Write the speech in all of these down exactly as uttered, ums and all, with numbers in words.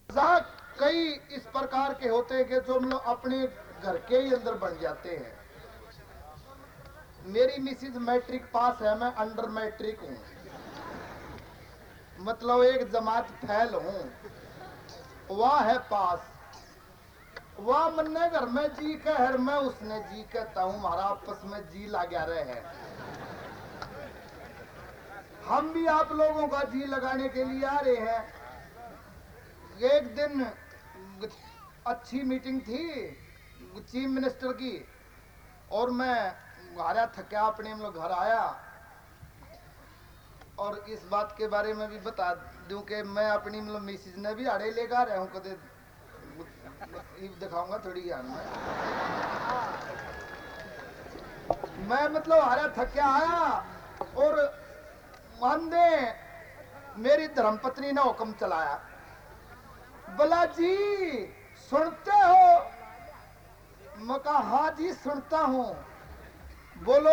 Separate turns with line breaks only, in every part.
मजाक कई इस प्रकार के होते हैं कि जो हम लोग अपने घर के ही अंदर बन जाते हैं। मेरी मिसिज मैट्रिक पास है, मैं अंडर मैट्रिक हूँ, मतलब एक जमात फैल हूँ। वह है पास, वह मन्ने घर में जी कह, मैं उसने जी कहता हूँ, हमारा आपस में जी लगा रहे हैं। हम भी आप लोगों का जी लगाने के लिए आ रहे हैं। एक दिन अच्छी मीटिंग थी चीफ मिनिस्टर की, और मैं आया थका अपने हम लोग घर आया, और इस बात के बारे में भी बता दूं कि मैं अपनी मतलब मिसिज ने भी आड़े लेकर रहा हूँ, कदे दिखाऊंगा थोड़ी ज्ञान में। मैं मतलब हारा थका आया, और मान दे मेरी धर्मपत्नी ने हुक्म चलाया, बोला जी सुनते हो? मैं कहा हाँ जी सुनता हूँ, बोलो।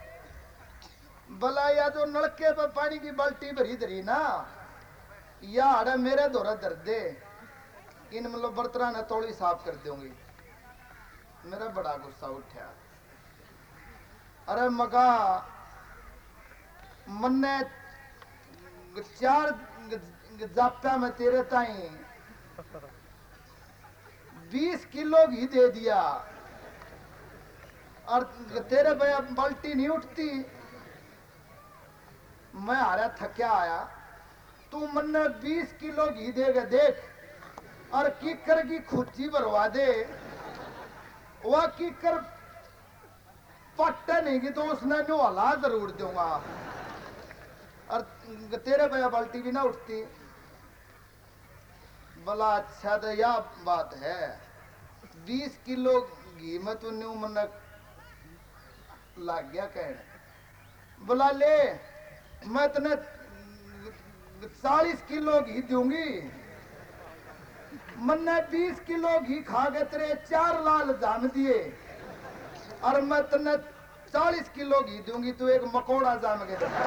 बोला या जो नलके पर पानी की बाल्टी भरी धरी ना, या अरे मेरे दौरा दर्द दे, इन मतलब बर्तना ने तोड़ी साफ कर दूंगी। मेरा बड़ा गुस्सा उठा। अरे मगा मन्ने चार जाप्या में तेरे ताई बीस किलो घी दे दिया, और तेरे भैया बाल्टी नहीं उठती। मैं हारा थक्या आया, तू मन्ने बीस किलो घी देगा देख, और कीकर की खुच्ची भरवा दे, वह कीकर पट्टे नहीं की तो उसने नो हला जरूर दूंगा, और तेरे भैया बाल्टी भी ना उठती। बोला अच्छा तो यह बात है, बीस किलो घी में तू न्यू मन लग गया कहने। बोला ले मैं तने चालीस किलो घी दूंगी, मन्ने बीस किलो घी खा के तेरे चार लाल जाम दिए, और मैं तने चालीस किलो घी दूंगी, तू एक मकोड़ा जाम के दे।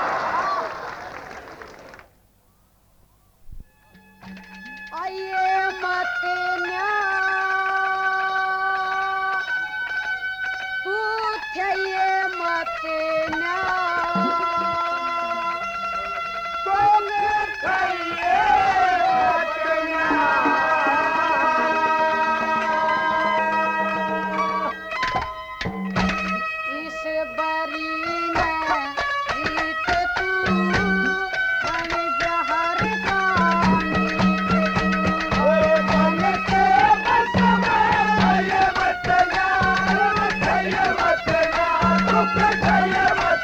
आइए मत न्या पूछिए मत न्या इस बरी में जीत तू बन जहर का
मत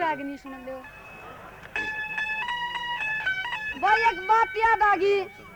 राग नहीं सुन लो भाई एक बात याद आ गई